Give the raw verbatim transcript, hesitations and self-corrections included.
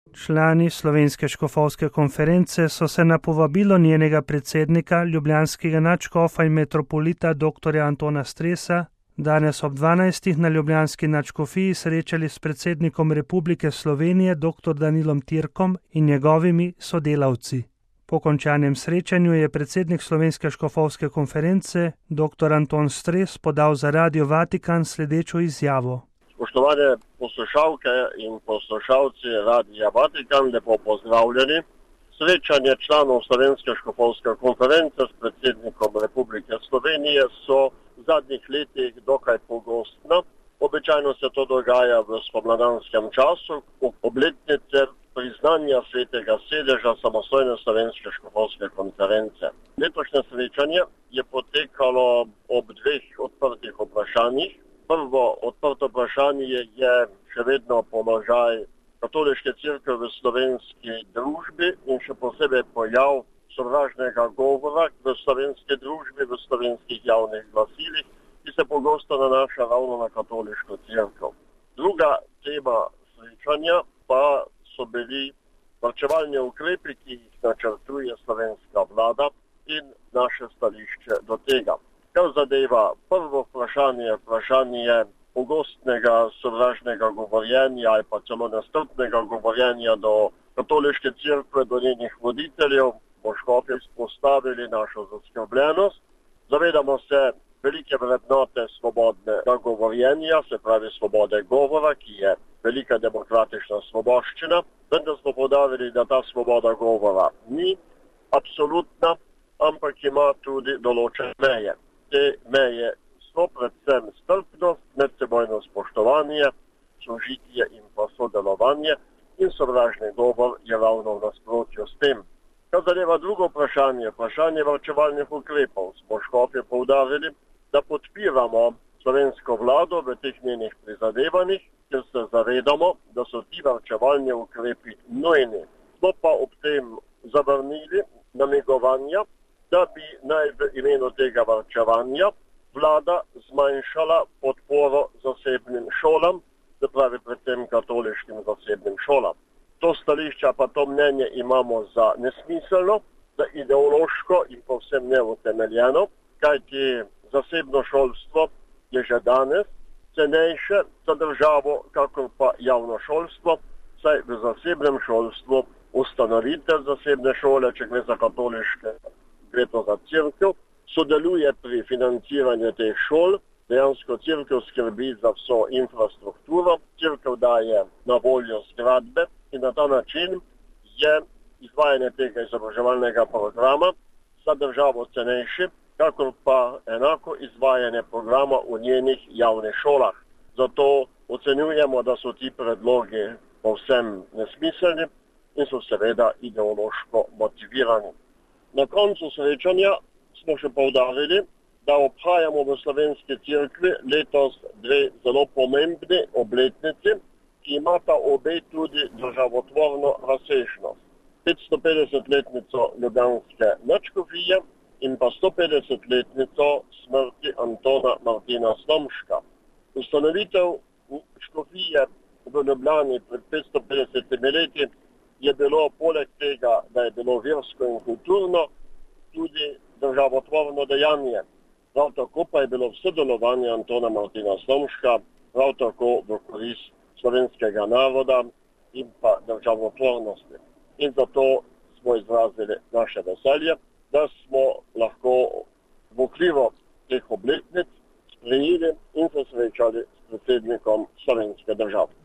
Člani Slovenske škofovske konference so se na povabilo njenega predsednika, ljubljanskega nadškofa in metropolita doktorja Antona Stresa, danes ob dvanajstih na ljubljanski nadškofiji srečali s predsednikom Republike Slovenije doktor Danilom Türkom in njegovimi sodelavci. Po končanem srečanju je predsednik Slovenske škofovske konference doktor Anton Stres podal za Radio Vatikan sledečo izjavo. Spoštovane poslušalke in poslušalci Radia Vatikan, lepo pozdravljeni. Srečanje članov Slovenske škofovske konference s predsednikom Republike Slovenije so v zadnjih letih dokaj pogostna. Običajno se to dogaja v spomladanskem času, ob obletnice priznanja svetega sedeža samostojne Slovenske škofovske konference. Letošnje srečanje je potekalo ob dveh odprtih vprašanjih. Prvo odprto vprašanje je še vedno položaj katoliške cerkve v slovenski družbi in še posebej pojav sovražnega govora v slovenski družbi, v slovenskih javnih glasilih, ki se pogosto nanaša ravno na katoliško cerkev. Druga tema srečanja pa so bili varčevalni ukrepi, ki jih načrtuje slovenska vlada in naše stališče do tega. Kar zadeva prvo vprašanje, vprašanje pogostnega sovražnega govorjenja ali pa celo nestrpnega govorjenja do katoliške cerkve, do njenih voditeljev, bomo škofi izpostavili našo zaskrbljenost. Zavedamo se velike vrednote svobodnega govorjenja, se pravi svobode govora, ki je velika demokratična svoboščina, vendar smo poudarili, da ta svoboda govora ni absolutna, ampak ima tudi določene meje. Te meje so predvsem strpnost, medsebojno spoštovanje, sožitje in pa sodelovanje in sovražni govor je ravno v nasprotju s tem. Kar zadeva drugo vprašanje, vprašanje varčevalnih ukrepov, smo škofi poudarili, da podpiramo slovensko vlado v teh njenih prizadevanjih, ker se zavedamo, da so ti varčevalni ukrepi nujni. Smo pa ob tem zavrnili namigovanja, da bi naj v imenu tega varčevanja vlada zmanjšala podporo zasebnim šolam, se pravi predvsem katoliškim zasebnim šolam. To stališče pa to mnenje imamo za nesmiselno, za ideološko in povsem neutemeljeno, kajti zasebno šolstvo je že danes cenejše za državo, kakor pa javno šolstvo, saj v zasebnem šolstvu ustanovitelj zasebne šole, če gre za katoliške, gre to za cerkev, sodeluje pri financiranju teh šol, dejansko cerkev skrbi za vso infrastrukturo, cerkev daje na voljo zgradbe in na ta način je izvajanje tega izobraževalnega programa za državo cenejši, kakor pa enako izvajanje programa v njenih javnih šolah. Zato ocenjujemo, da so ti predlogi povsem nesmiselni in so seveda ideološko motivirani. Na koncu srečanja smo še poudarili, da obhajamo v slovenski cerkvi letos dve zelo pomembni obletnici, ki imata obe tudi državotvorno razsežnost. petstopetdesetletnico ljubljanske nadškofije in pa stopetdesetletnico smrti Antona Martina Slomška. Ustanovitev škofije v Ljubljani pred petstopetdesetimi leti je bilo poleg tega, da je bilo versko in kulturno, tudi državotvorno dejanje. Prav tako pa je bilo v sodelovanju Antona Martina Slomška, prav tako v korist slovenskega naroda in pa državotvornosti. In zato smo izrazili naše veselje, da smo lahko v okviru teh obletnic sprejeli in se srečali s predsednikom slovenske države.